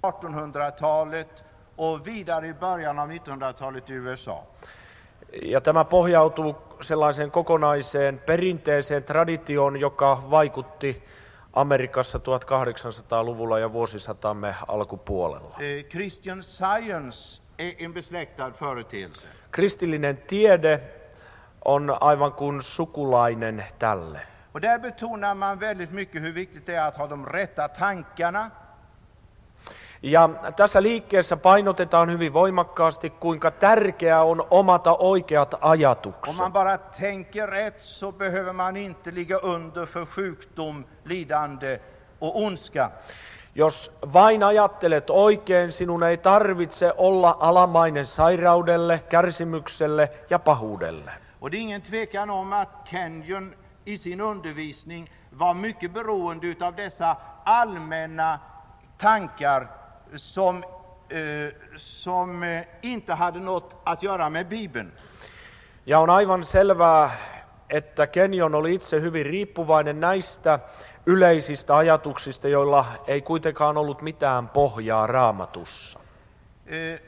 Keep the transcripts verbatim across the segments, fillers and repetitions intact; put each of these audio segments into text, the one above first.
artonhundratalet och vidare i början av nittonhundratalet i U S A. Ja tämä pohjautuu sellaiseen kokonaiseen perinteiseen traditioon, joka vaikutti Amerikassa tuhatkahdeksansataaluvulla ja vuosisatamme alkupuolella. Eh, Christian Science är en besläktad företeelse. Kristillinen tiede on aivan kuin sukulainen tälle. Och där betonar man väldigt mycket hur viktigt det är att ha de rätta tankarna. Ja tässä liikkeessä painotetaan hyvin voimakkaasti, kuinka tärkeää on omata oikeat ajatukset. Om man bara tänker rätt så behöver man inte ligga under för sjukdom, lidande och ondska. Jos vain ajattelet oikein, sinun ei tarvitse olla alamainen sairaudelle, kärsimykselle ja pahuudelle. Och det är ingen tvekan om att Kenyon i sin undervisning var mycket beroende av dessa allmänna tankar som, eh, som eh, inte hade något att göra med Bibeln. Ja on aivan selvää, että Kenyon oli itse hyvin riippuvainen näistä yleisistä ajatuksista, joilla ei kuitenkaan ollut mitään pohjaa Raamatussa. Eh,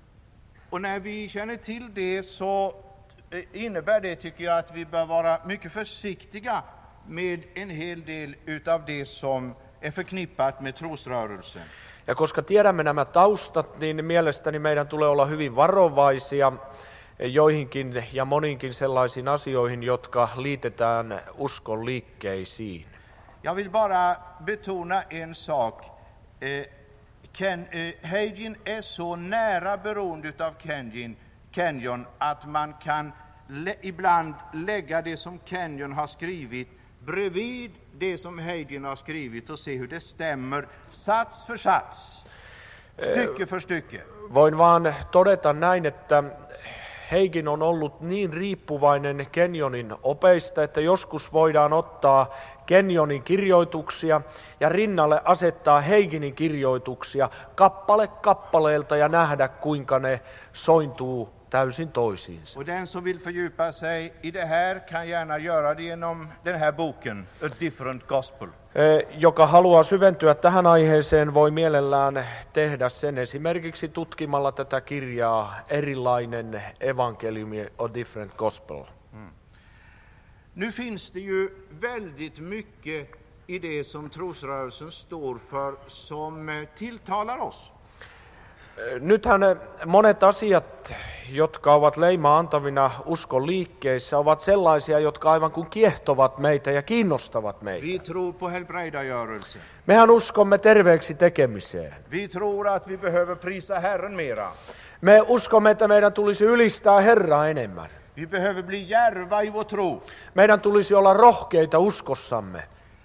och när vi känner till det så eh, innebär det, tycker jag, att vi bör vara mycket försiktiga med en hel del utav det som är förknippat med trosrörelsen. Ja koska tiedämme nämä taustat, niin mielestäni meidän tulee olla hyvin varovaisia joihinkin ja moninkin sellaisiin asioihin, jotka liitetään uskon liikkeisiin. Jag vill bara betona en sak. Eh, Ken, eh, Hagin är så nära beroende av Kenyon, Kenyon att man kan lä- ibland lägga det som Kenyon har skrivit bredvid det som Hagin har skrivit och se hur det stämmer sats för sats, stycke för stycke. Voin vaan todeta näin, että Hagin on ollut niin riippuvainen Kenyonin opeista, että joskus voidaan ottaa Kenyonin kirjoituksia ja rinnalle asettaa Haginin kirjoituksia kappale kappaleelta ja nähdä, kuinka ne sointuu täysin toisiinsa. Och den som vill fördjupa sig i det här kan gärna göra det genom den här boken, A Different Gospel. Joka haluaa syventyä tähän aiheeseen, voi mielellään tehdä sen esimerkiksi tutkimalla tätä kirjaa Erilainen evankeliumi, A Different Gospel. Mm. Nu finns det ju väldigt mycket i det som trosrörelsen står för som tilltalar oss. Nythän monet asiat, jotka ovat leimaa antavina uskon liikkeissä, ovat sellaisia, jotka aivan kuin kiehtovat meitä ja kiinnostavat meitä. Vi tror på helbrägdagörelse. Mehän uskomme terveeksi tekemiseen. Vi tror att vi behöver prisa Herren mera. Me uskomme, että meidän tulisi ylistää Herraa enemmän. Vi behöver bli djärva i vår tro. Meidän tulisi olla rohkeita uskossamme.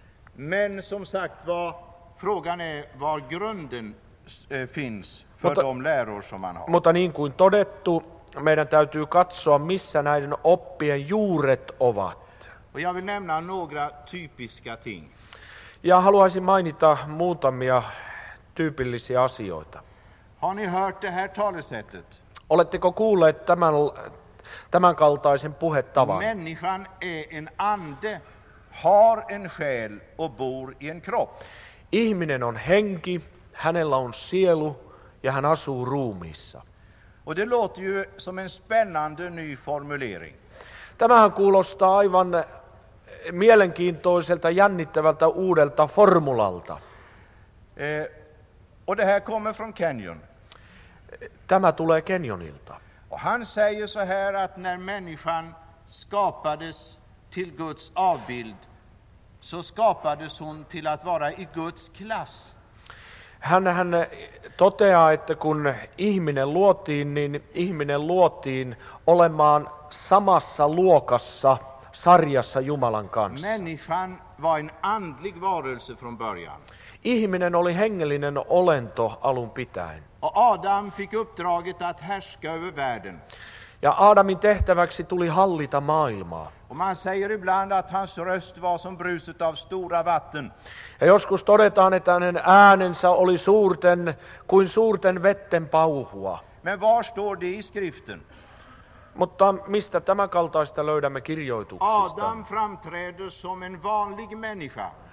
Men som sagt var, frågan är var grunden eh, finns för Mutta, de läror som man har. Mutta niin kuin todettu, meidän täytyy katsoa, missä näiden oppien juuret ovat. Och jag vill nämna några typiska ting. Ja haluaisin mainita muutamia tyypillisiä asioita. Har ni hört det här talesättet? Oletteko kuulleet tämän, tämän kaltaisen puhetavan? Människan är en ande, har en själ och bor i en kropp. Ihminen on henki, hänellä on sielu ja hän asuu ruumiissa. Och det låter ju som en spännande ny formulering. Tämähän kuulostaa aivan mielenkiintoiselta, jännittävältä uudelta formulalta. Eh, och det här kommer från Kenyon. Tämä tulee Kenyonilta. Och han säger så här att när människan skapades till Guds avbild så skapades hon till att vara i Guds klass. Hän, hän toteaa, että kun ihminen luotiin, niin ihminen luotiin olemaan samassa luokassa, sarjassa Jumalan kanssa. Människan var en andlig varelse från början. Ihminen oli hengellinen olento alun pitäen. Och Adam fick uppdraget att härska över världen. Ja Aadamin tehtäväksi tuli hallita maailmaa. Och man säger ibland att hans röst var som bruset av stora vatten. Ja joskus todetaan, että hänen äänensä oli suurten kuin suurten vetten pauhua. Men var står det i skriften? Mutta mistä tämän kaltaista löydämme kirjoituksista? Adam framträder som en vanlig människa.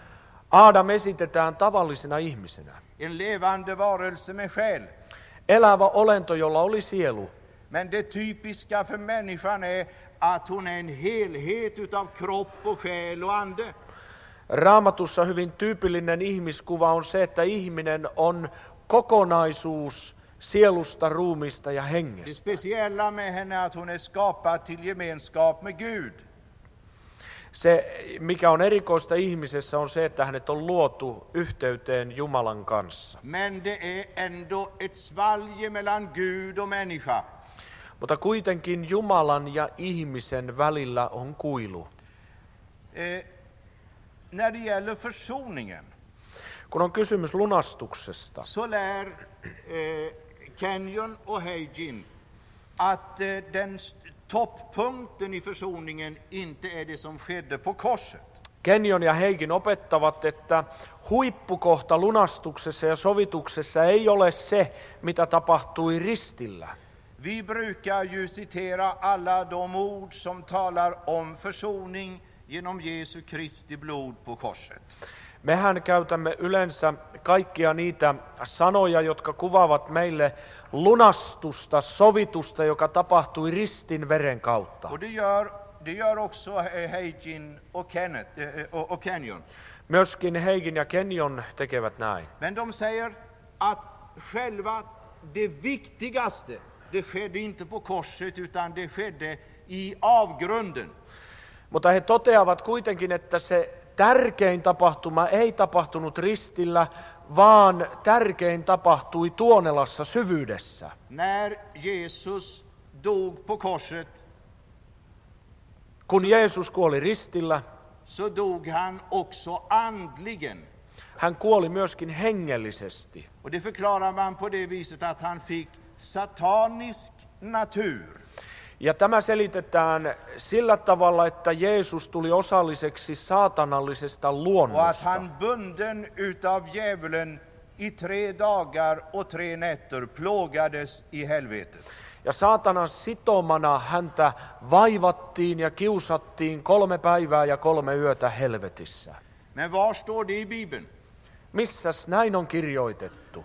Aadam esitetään tavallisena ihmisenä. En levande varelse med själ. Elävä olento, jolla oli sielu. Men det typiska för människan är att hon är en helhet utav kropp och själ och ande. Raamatussa hyvin tyypillinen ihmiskuva on se, että ihminen on kokonaisuus sielusta, ruumista ja Det hengestä. speciella med henne är att hon är skapad till gemenskap med Gud. Se, mikä on erikoista ihmisessä, on se, että hänet on luotu yhteyteen Jumalan kanssa. Men det är ändå ett svalg mellan Gud och människa. Mutta kuitenkin Jumalan ja ihmisen välillä on kuilu. Eh, när det gäller försoningen Kun on kysymys lunastuksesta, så lär eh, Kenyon och Hagin att eh, den st- topppunkten i försoningen inte är det som skedde på korset. Kenyon ja Hagin opettavat, että huippukohta lunastuksessa ja sovituksessa ei ole se, mitä tapahtui ristillä. Vi brukar ju citera alla de ord som talar om försoning genom Jesu Kristi blod på korset. Mehän käytämme yleensä kaikkia niitä sanoja, jotka kuvaavat meille lunastusta, sovitusta, joka tapahtui ristin veren kautta. Och det gör, det gör också eh, Hagin och, Kenneth, eh, och, och Kenyon. Myöskin Hagin ja Kenyon tekevät näin. Men de säger att själva det viktigaste, det skedde inte på korset utan det skedde i avgrunden. Mutta he toteavat kuitenkin, että se tärkein tapahtuma ei tapahtunut ristillä, vaan tärkein tapahtui tuonelassa syvyydessä. När Jesus dog på korset Kun Jeesus kuoli ristillä, så dog han också andligen. hän kuoli myöskin hengellisesti. Och det förklarar man på det viset att han fick satanisk natur. Ja tämä selitetään sillä tavalla, että Jeesus tuli osalliseksi saatanallisesta Och att luonnosta. han bunden utav djävulen i tre dagar och tre nätter plågades i helvetet. Ja saatanan sitomana häntä vaivattiin ja kiusattiin kolme päivää ja kolme yötä helvetissä. Men var står det i Bibeln? Missäs näin on kirjoitettu?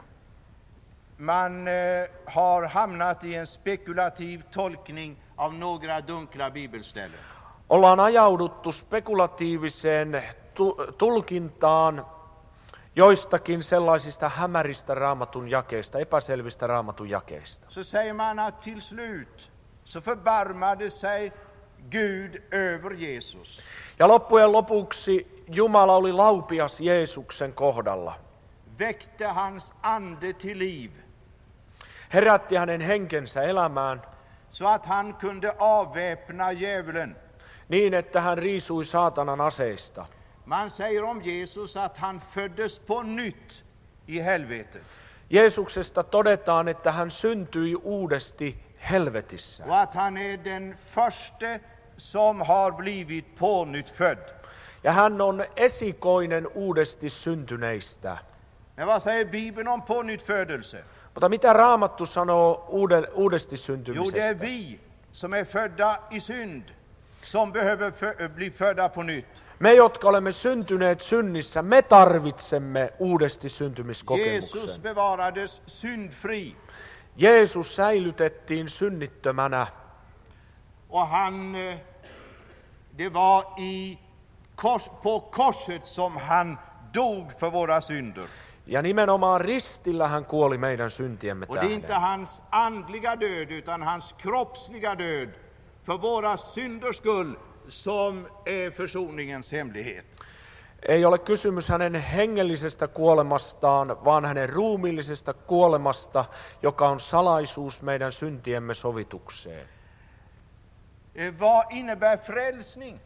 Man eh, har hamnat i en spekulativ tolkning av några dunkla bibelställen. Ollaan ajauduttu spekulatiiviseen tu- tulkintaan joistakin sellaisista hämäristä raamatun jakeista, epäselvistä raamatun jakeista. Så säger man att till slut så förbarmade sig Gud över Jesus. Ja loppujen lopuksi Jumala oli laupias Jeesuksen kohdalla. Väckte hans ande till liv Herätti hänen henkensä elämään så att han kunde avväpna djävulen. niin, että hän riisui saatanan aseista. Man säger om Jesus att han föddes på nytt i helvetet. Jeesuksesta todetaan, että hän syntyi uudesti helvetissä. Och att han är den första som har blivit pånyttfödd. Ja hän on esikoinen uudesti syntyneistä. Men vad säger Bibeln om pånyttfödelse? Mutta mitä Raamattu sanoo uude, uudesti Jo, det är syntymisestä? vi som är födda i synd som behöver fö- bli födda på nytt. Me, jotka olemme syntyneet synnissä, me tarvitsemme uudesti syntymiskokemuksen. Jesus bevarades syndfri Jeesus säilytettiin synnittömänä. och han, eh, det var i kors, på korset som han dog för våra synder. Ja nimenomaan ristillä hän kuoli meidän syntiemme Och det är inte tähden. hans andliga död utan hans kroppsliga död för våra synders skull som är försoningens hemlighet. Ei ole kysymys hänen hengellisestä kuolemastaan, vaan hänen ruumiillisesta kuolemasta, joka on salaisuus meidän syntiemme sovitukseen. Eh, Vad innebär frälsning?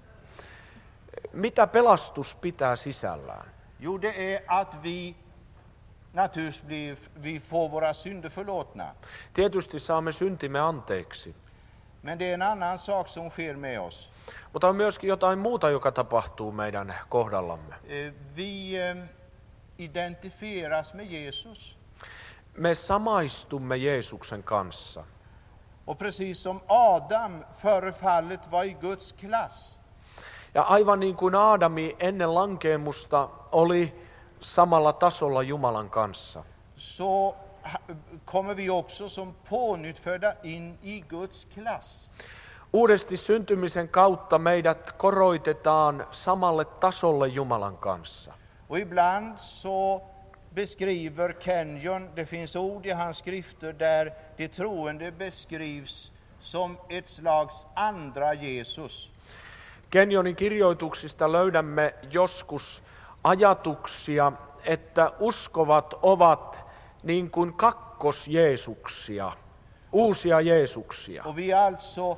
Mitä pelastus pitää sisällään? Jo, det är att vi naturligtvis blir, vi får våra synder förlåtna. Tietysti saamme syntimme anteeksi, Men det är en annan sak som sker med oss. mutta on myöskin jotain muuta, joka tapahtuu meidän kohdallamme. Eh, Vi eh, identifieras med Jesus. Me samaistumme Jeesuksen kanssa. Och precis som Adam före fallet var i Guds klass, Ja aivan niin kuin Aadami ennen lankeemusta oli samalla tasolla Jumalan kanssa, så ha- kommer vi också som pånyttfödda in i Guds klass. uudesti syntymisen kautta meidät koroitetaan samalle tasolle Jumalan kanssa. Och ibland så beskriver Kenyon, det finns ord i hans skrifter där de troende beskrivs som ett slags andra Jesus. Kenyonin kirjoituksista löydämme joskus ajatuksia, että uskovat ovat niin kuin kakkos-Jeesuksia, uusia Jeesuksia. Och vi alltså,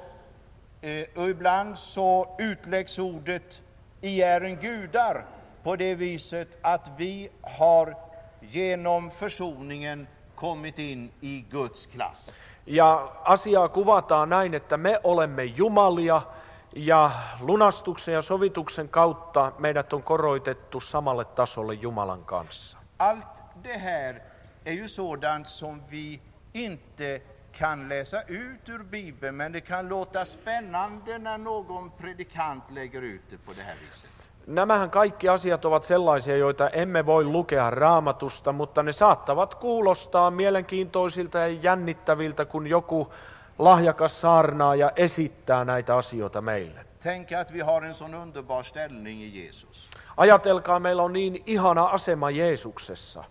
eh, och ibland så utläggs ordet I är en gudar på det viset att vi har genom försoningen kommit in i Guds klass. Ja asiaa kuvataan näin, että me olemme jumalia ja lunastuksen ja sovituksen kautta meidät on koroitettu samalle tasolle Jumalan kanssa. Allt det här är ju sådant som vi inte kan läsa ut ur Bibeln, men det kan låta spännande när någon predikant lägger ut det på det här viset. Nämähän kaikki asiat ovat sellaisia, joita emme voi lukea Raamatusta, mutta ne saattavat kuulostaa mielenkiintoisilta ja jännittäviltä, kun joku lahjakas saarnaaja esittää näitä asioita meille. Tänk att vi har en sån underbar ställning i Jesus. Ajatelkaa, meillä on niin ihana asema Jeesuksessa.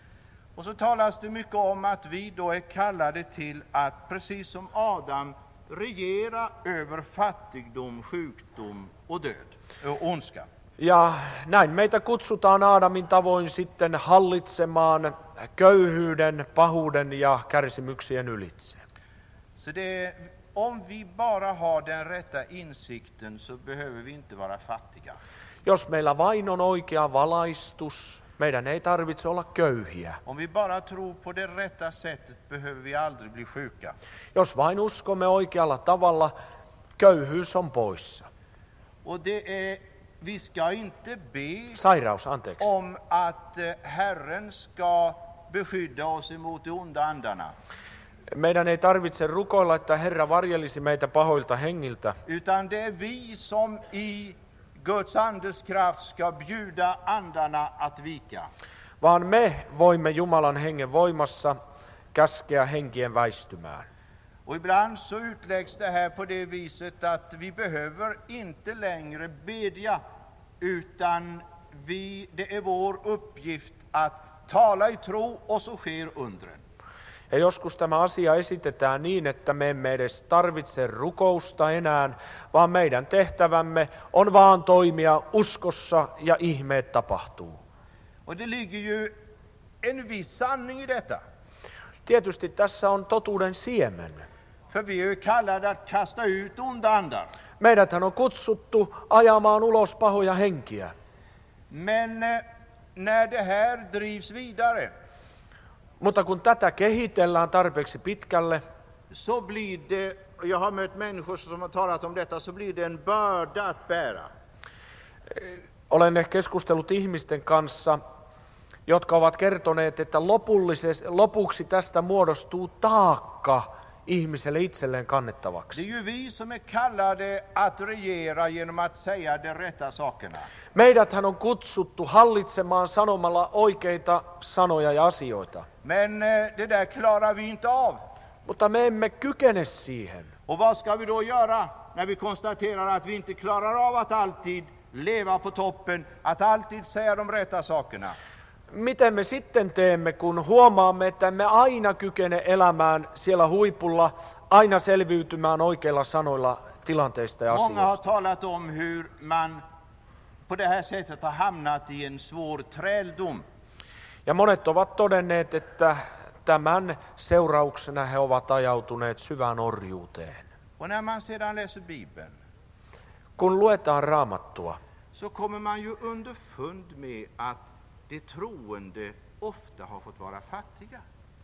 Och så talas det mycket om att vi då är kallade till att, precis som Adam, regera över fattigdom, sjukdom och död och ondska. Ja näin meitä kutsutaan Aadamin tavoin sitten hallitsemaan köyhyyden, pahuuden ja kärsimyksien ylitse. Så det, om vi bara har den rätta insikten så behöver vi inte vara fattiga. Jos meillä vain on oikea valaistus, meidän ei tarvitse olla köyhiä. Om vi bara tror på det rätta sättet behöver vi aldrig bli sjuka. Jos vain uskomme oikealla tavalla, köyhyys on poissa. Och det är, vi ska inte be Sairaus, anteeksi. om att eh, Herren ska beskydda oss emot de onda andarna. Meidän ei tarvitse rukoilla, että Herra varjelisi meitä pahoilta hengiltä, Utan det är vi som i Guds andes kraft ska bjuda andarna att vika. vaan me voimme Jumalan hengen voimassa käskeä henkien väistymään. Och ibland så utläggs det här på det viset att vi behöver inte längre bedja, utan vi, det är vår uppgift att tala i tro och så sker undren. Ja joskus tämä asia esitetään niin, että me emme edes tarvitse rukousta enää, vaan meidän tehtävämme on vaan toimia uskossa ja ihmeet tapahtuu. Och det ligger ju en viss sanning i detta. Tietysti tässä on totuuden siemen. För vi är ju kallade att kasta ut onda andar. Meidäthän on kutsuttu ajamaan ulos pahoja henkiä. Men eh, när det här drivs vidare Mutta kun tätä kehitellään tarpeeksi pitkälle, så blir det, jag har mött människor som har talat om detta, så blir det en börda att bära. olen keskustellut ihmisten kanssa, jotka ovat kertoneet, että lopuksi tästä muodostuu taakka ihmiselle itselleen Det kannettavaksi. är ju vi som är kallade att regera genom att säga de rätta sakerna. Meidäthän on kutsuttu hallitsemaan sanomalla oikeita sanoja ja asioita, Men eh, det där klarar vi inte av. mutta me emme kykene siihen. Och vad ska vi då göra när vi konstaterar att vi inte klarar av att alltid leva på toppen, att alltid säga de rätta sakerna? Miten me sitten teemme, kun huomaamme, että emme aina kykene elämään siellä huipulla, aina selviytymään oikeilla sanoilla tilanteista ja Många har asioista? talat om hur man på det här sättet har hamnat i en svår träldom. Ja monet ovat todenneet, että tämän seurauksena he ovat ajautuneet syvään orjuuteen. Och när man sedan läser Bibeln Kun luetaan Raamattua, så kommer man ju underfund med att de troende ofta har fått vara fattiga.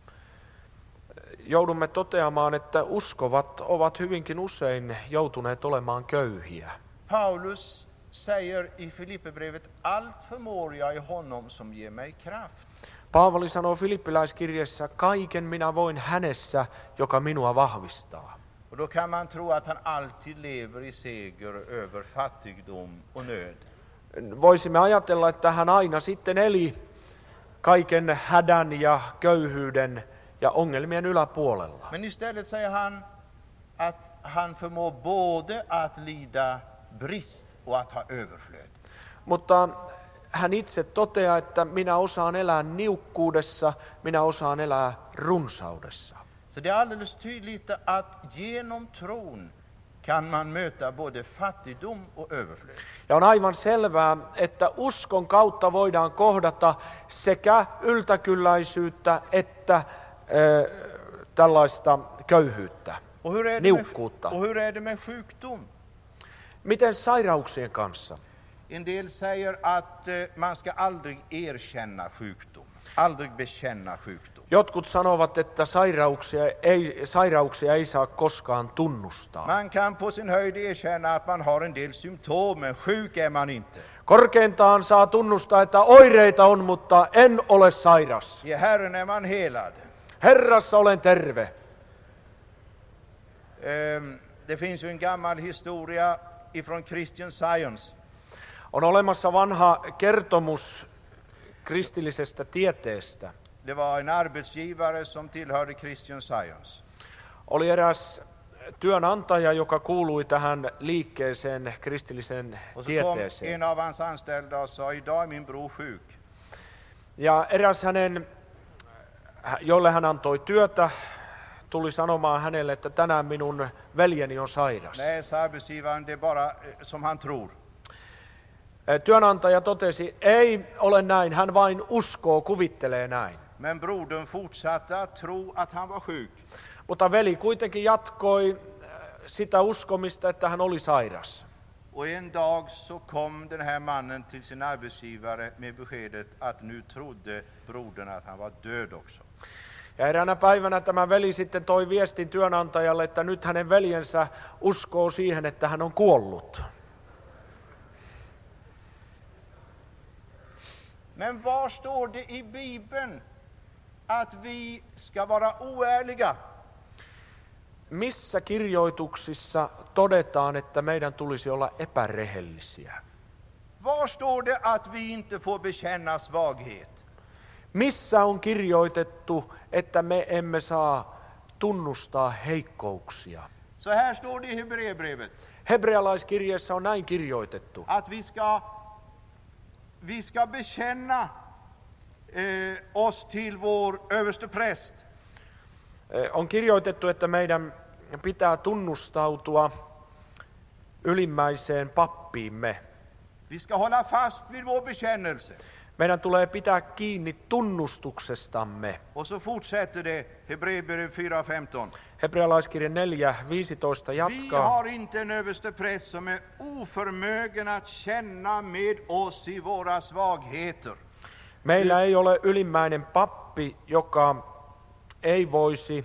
joudumme toteamaan, että uskovat ovat hyvinkin usein joutuneet olemaan köyhiä. Paulus säger i Filipperbrevet: allt förmår jag i honom som ger mig kraft. Paavali sanoo Filippiläiskirjassa, kaiken minä voin hänessä, joka minua vahvistaa. Och då kan man tro att han alltid lever i seger över fattigdom och nöd. Voisimme ajatella, että hän aina sitten eli kaiken hädän ja köyhyyden ja ongelmien yläpuolella. Men istället säger han att han förmår både att lida brist och att ha överflöd. Mutta hän itse toteaa, että minä osaan elää niukkuudessa, minä osaan elää runsaudessa. Så det är alldeles tydligt att genom tron kan man möta både fattigdom och överflöd. Ja on aivan selvää, että uskon kautta voidaan kohdata sekä yltäkylläisyyttä että äh, tällaista köyhyyttä, Och hur är det niukkuutta. med, och hur är det med sjukdom? Miten sairauksien kanssa? En del säger att eh, man ska aldrig erkänna sjukdom, aldrig bekänna sjukdom. Jotkut sanovat, että sairauksia ei, sairauksia ei saa koskaan tunnustaa. Man kan på sin höjd erkänna att man har en del symptom, men sjuk är man inte. Korkeintaan saa tunnustaa, että oireita on, mutta en ole sairas. I Herren är man helad. Herrassa olen terve. Ehm, det finns ju en gammal historia ifrån Christian Science. On olemassa vanha kertomus kristillisestä tieteestä. Det var en arbetsgivare som tillhörde Christian Science. Oli eräs työnantaja, joka kuului tähän liikkeeseen, kristilliseen Och så kom tieteeseen. en av hans anställda och sa, idag är min bror sjuk. Ja eräs hänen, jolle hän antoi työtä, tuli sanomaan hänelle, että tänään minun veljeni on sairas. Nej, sa arbetsgivaren, det är bara eh, som han tror. Työnantaja totesi, ei ole näin, hän vain uskoo, kuvittelee näin. Men brodern fortsatte att tro att han var sjuk. Mutta veli kuitenkin jatkoi sitä uskomista, että hän oli sairas. Och en dag så kom den här mannen till sin arbetsgivare med beskedet att nu trodde brodern att han var död också. Ja eräänä päivänä tämä veli sitten toi viestin työnantajalle, että nyt hänen veljensä uskoo siihen, että hän on kuollut. Men var står det i Bibeln att vi ska vara oärliga? Missä kirjoituksissa todetaan, että meidän tulisi olla epärehellisiä? Var står det att vi inte får bekänna svaghet? Missä on kirjoitettu, että me emme saa tunnustaa heikkouksia? Så här står det i Hebreerbrevet Hebrealaiskirjeessä on näin kirjoitettu, att vi ska vi ska bekänna eh, oss till vår överste präst. on kirjoitettu, että meidän pitää tunnustautua ylimmäiseen pappiimme. Vi ska hålla fast vid vår bekännelse. Meidän tulee pitää kiinni tunnustuksestamme. Och så fortsätter det, Hebreerbrevet fyra femton. Hebrealaiskirje neljä viisitoista Vi jatkaa. har inte en överste präst som är oförmögen att känna med oss i våra svagheter. Meillä ei ole ylimmäinen pappi, joka ei voisi,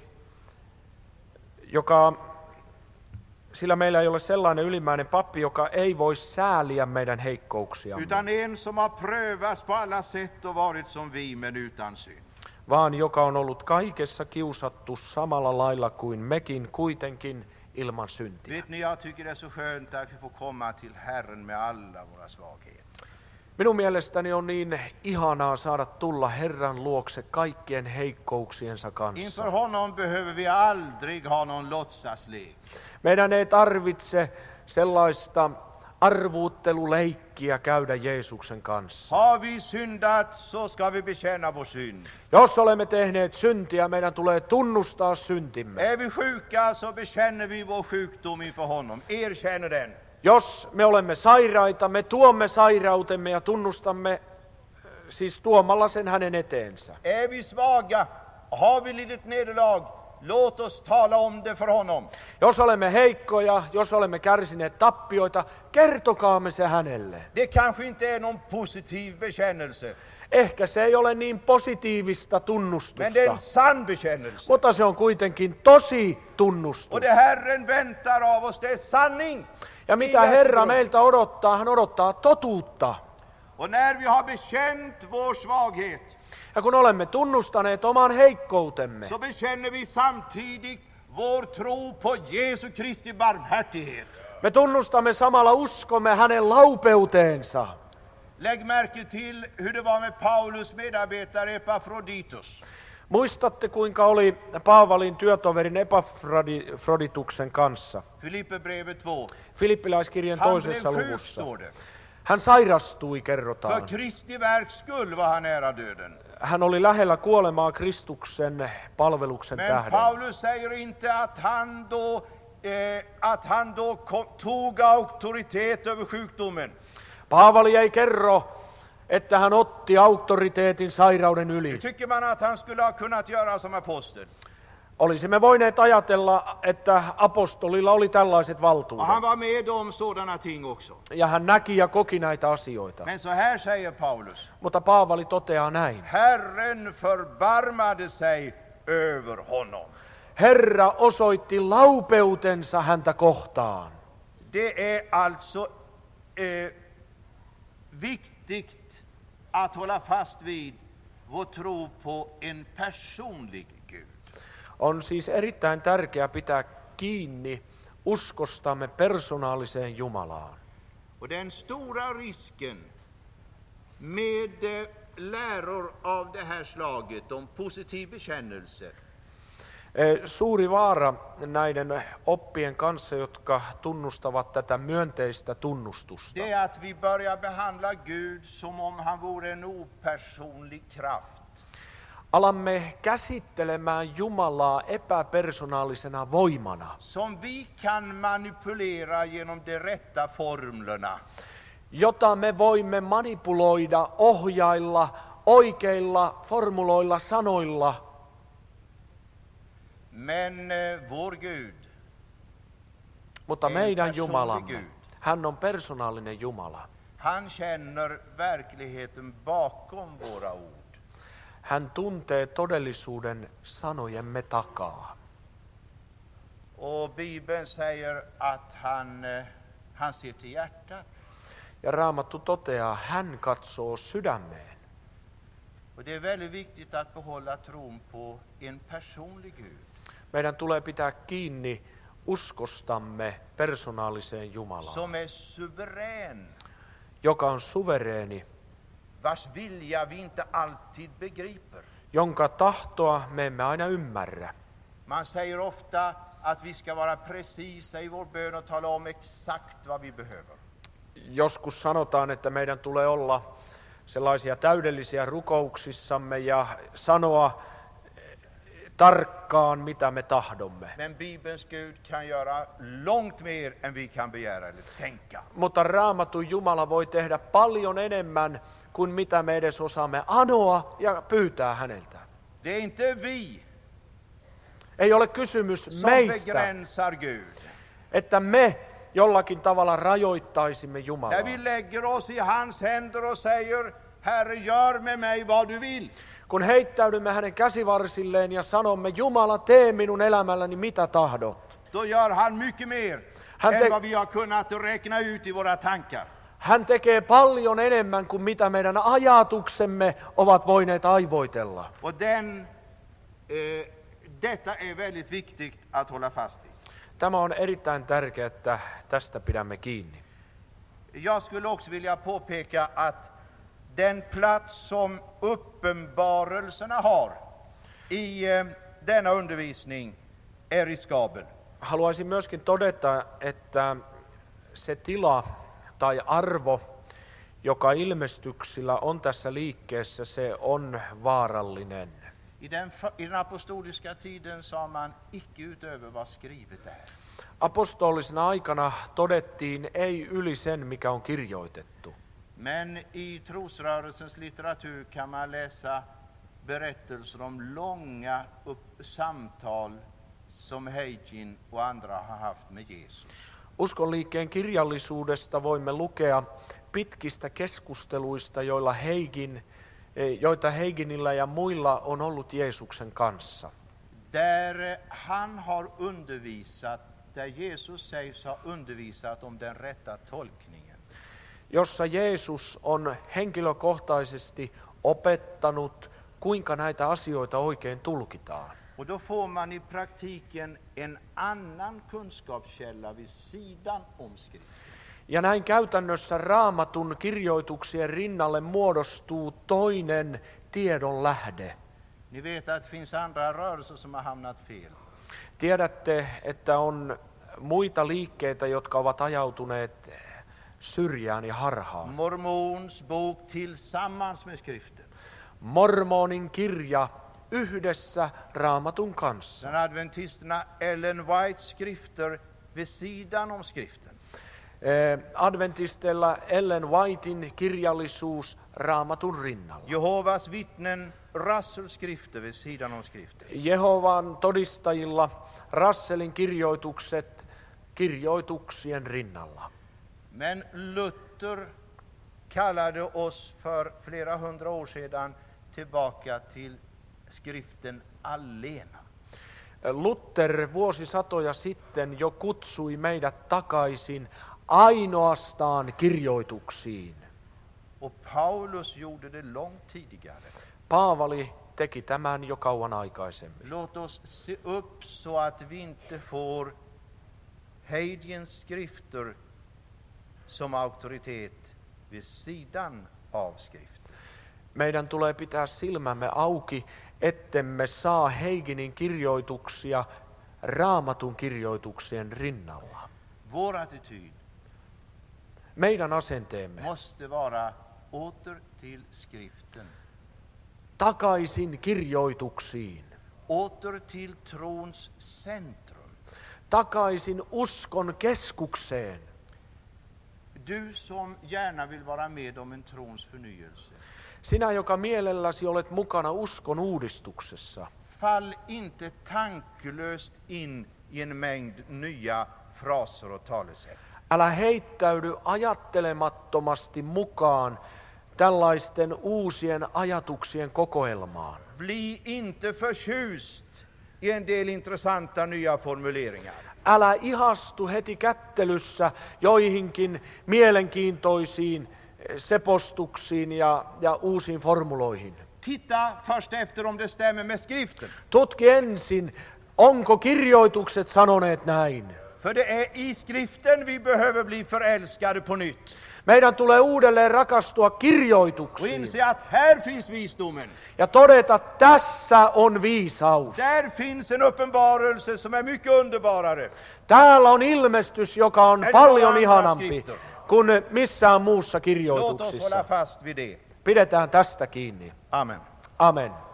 joka, sillä meillä ei ole sellainen ylimmäinen pappi, joka ei voi sääliä meidän heikkouksiamme, Utan en som har prövats på alla sätt och varit som vi, men utan synd. vaan joka on ollut kaikessa kiusattu samalla lailla kuin mekin, kuitenkin ilman syntiä. Vet ni, jag tycker det är så skönt att vi får komma till Herren med alla våra svagheter. Minun mielestäni on niin ihanaa saada tulla Herran luokse kaikkien heikkouksiensa kanssa. Inför honom behöver vi aldrig ha någon låtsaslek. Meidän ei tarvitse sellaista arvuutteluleikkiä käydä Jeesuksen kanssa. Har vi syndat så ska vi bekänna vår synd. Jos olemme tehneet syntiä, meidän tulee tunnustaa syntimme. Är vi sjuka så bekänner vi vår sjukdom inför honom. Erkänner den. Jos me olemme sairaita, me tuomme sairautemme ja tunnustamme, siis tuomalla sen hänen eteensä. Är vi svaga, har vi lidit nederlag, låt oss tala om det för honom. Jos olemme heikkoja, jos olemme kärsineet tappioita, kertokaamme se hänelle. Det kanske inte är någon positiv bekännelse, Ehkä se ei ole niin positiivista men tunnustusta, det är en sann bekännelse. mutta se on kuitenkin tosi tunnustus. Och det Herren väntar av oss, det är sanning. Ja mitä Herra meiltä odottaa? Hän odottaa totuutta. Och när vi har bekänt vår svaghet, Ja kun olemme tunnustaneet oman heikkoutemme, så bekänner vi samtidigt vår tro på Jesu Kristi barmhärtighet. Me tunnustamme samalla uskomme hänen laupeuteensa. Lägg märke till hur det var med Paulus medarbetare Epafroditus. Muistatte, kuinka oli Paavalin työtoverin Epafrodituksen kanssa? Filipperbrevet två. Filippiläiskirjan Han toisessa blev sjuk, luvussa. står det. Hän sairastui, För kerrotaan. Kristi verks skull var han nära döden. Hän oli lähellä kuolemaa Kristuksen palveluksen Men tähden. Paulus säger inte att han då, eh, att han då kom, tog auktoritet över sjukdomen. Paavali ei kerro, että hän otti auktoriteetin sairauden Nu yli. tycker man att han skulle ha kunnat göra som apostel. Olisimme voineet ajatella, että apostolilla oli tällaiset Och valtuudet. han var med om sådana ting också. Ja hän näki ja koki näitä asioita. Men så här säger Paulus. Mutta Paavali toteaa näin. Herren förbarmade sig över honom. Herra osoitti laupeutensa häntä kohtaan. Det är alltså eh, viktigt att hålla fast vid vår tro på en personlig Gud. On siis erittäin tärkeää pitää kiinni uskostamme persoonalliseen Jumalaan. Och den stora risken med eh, läror av det här slaget om positiv bekännelse, Eh, Suuri vaara näiden oppien kanssa, jotka tunnustavat tätä myönteistä tunnustusta, det är att vi börjar behandla Gud som om han vore en opersonlig kraft. alamme käsittelemään Jumalaa epäpersonaalisena voimana, Som vi kan manipulera genom de rätta formlerna. jota me voimme manipuloida, ohjailla oikeilla formuloilla, sanoilla. Men eh, vår Gud, Mutta Ei meidän personlig Jumalamme, Gud. hän on persoonallinen Jumala. han känner verkligheten bakom våra ord. Hän tuntee todellisuuden sanojemme takaa. Och Bibeln säger att han, eh, han ser till hjärtat. Ja Raamattu toteaa, hän katsoo sydämeen. Och det är väldigt viktigt att behålla tron på en personlig Gud. Meidän tulee pitää kiinni uskostamme persoonalliseen Jumalaan, Som är suverän. joka on suvereeni, Vars vilja vi inte alltid begriper. jonka tahtoa me emme aina ymmärrä. Man säger ofta att vi ska vara precisa i vår bön och tala om exakt vad vi behöver. Joskus sanotaan, että meidän tulee olla sellaisia täydellisiä rukouksissamme ja sanoa tarkkaan, mitä me tahdomme. Men Bibelns Gud kan göra långt mer än vi kan begära eller tänka. Mutta Raamatun Jumala voi tehdä paljon enemmän kuin mitä me edes osaamme anoa ja pyytää häneltä. Det är inte vi Ei ole kysymys som meistä, begränsar Gud. että me jollakin tavalla rajoittaisimme Jumalaa. När vi lägger oss i hans händer och säger, Herre, gör med mig vad du vill. Kun heittäydymme hänen käsivarsilleen ja sanomme, Jumala, tee minun elämälläni mitä tahdot. Då gör han mycket mer Han te- än vad vi har kunnat räkna ut i våra tankar. Hän tekee paljon enemmän kuin mitä meidän ajatuksemme ovat voineet aivoitella. Och den, eh, detta är väldigt viktigt att hålla fast i. Tämä on erittäin tärkeää, että tästä pidämme kiinni. Jag skulle också vilja påpeka att den plats som uppenbarelserna har i eh, denna undervisning är riskabel. Haluaisin myöskin todeta, että se tila tai arvo, joka ilmestyksillä on tässä liikkeessä, se on vaarallinen. I den, fa- I den apostoliska tiden sa man icke utöver vad skrivet är. Apostolisena aikana todettiin ei yli sen, mikä on kirjoitettu. Men i trosrörelsens litteratur kan man läsa berättelser om långa upp- samtal som Heijin och andra har haft med Jesus. Uskonliikkeen kirjallisuudesta voimme lukea pitkistä keskusteluista, joilla Heigin, joita Heiginillä ja muilla on ollut Jeesuksen kanssa. Där eh, han har undervisat, där Jesus sägs ha undervisat om den rätta tolkningen. Jossa Jeesus on henkilökohtaisesti opettanut, kuinka näitä asioita oikein tulkitaan. Och då får man i praktiken en annan kunskapskälla vid sidan om skriften. Ja näin käytännössä Raamatun kirjoituksien rinnalle muodostuu toinen tiedon lähde. Ni vet att det finns andra rörelser som har hamnat fel. Tiedätte, että on muita liikkeitä, jotka ovat ajautuneet syrjään ja harhaan. Mormons bok tillsammans med skriften. Mormonin kirja yhdessä Raamatun kanssa. Den adventisterna Ellen Whites skrifter vid sidan om skriften. Eh, Adventistella Ellen Whitein kirjallisuus Raamatun rinnalla. Jehovas vittnen Russells skrifter vid sidan om skriften. Jehovan todistajilla Russellin kirjoitukset kirjoituksien rinnalla. Men Luther kallade oss för flera hundra år sedan tillbaka till skriften allena. Luther vuosisatoja sitten jo kutsui meidät takaisin ainoastaan kirjoituksiin. Och Paulus gjorde det långt tidigare. Paavali teki tämän jo kauan aikaisemmin. Låt oss se upp så att vi inte får Heidiens skrifter som auktoritet vid sidan av skriften. Meidän tulee pitää silmämme auki, ettemme saa Heiginin kirjoituksia Raamatun kirjoituksien rinnalla. Vår attityd Meidän asenteemme måste vara åter till skriften. takaisin kirjoituksiin, Åter till trons centrum. takaisin uskon keskukseen. Du som gärna vill vara med om en trons förnyelse. Sinä, joka mielelläsi olet mukana uskon uudistuksessa, Fall inte tankelöst in i en mängd nya fraser och talesätt. älä heittäydy ajattelemattomasti mukaan tällaisten uusien ajatuksien kokoelmaan. Bli inte förtjust i en del intressanta nya formuleringar. Älä ihastu heti kättelyssä joihinkin mielenkiintoisiin sepostuksiin ja, ja uusiin formuloihin. Titta först efter om det stämmer med skriften. Tutki ensin, onko kirjoitukset sanoneet näin. För det är i skriften vi behöver bli förälskade på nytt. Meidän tulee uudelleen rakastua Och kirjoituksiin inse att här finns visdomen. ja todeta, että tässä on viisaus. Där finns en uppenbarelse som är mycket underbarare. Täällä on ilmestys, joka on Än paljon några ihanampi skrifter. kuin missään muussa Låt oss hålla kirjoituksissa. fast vid det. Pidetään tästä kiinni. Amen. Amen.